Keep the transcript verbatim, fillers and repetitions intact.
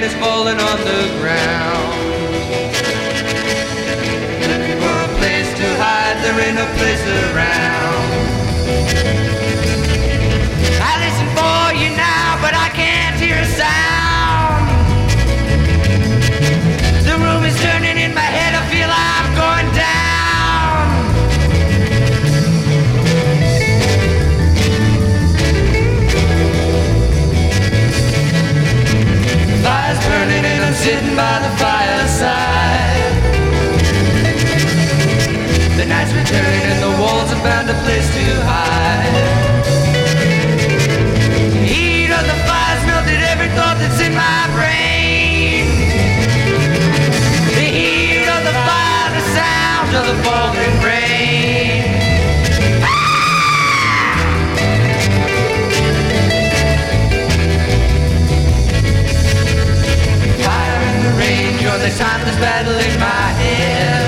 is falling on the ground. Looking for a place to hide, there ain't no place around. I listen for you now, but I can't hear a sound. The room is turning in my head, I feel I'm going down. Fire's burning and I'm sitting by the fireside. The night's returning and the walls have found a place to hide. The heat of the fire's melted every thought that's in my brain. The heat of the fire, the sound of the falling rain. Fire in the rain, join the timeless battle in my head.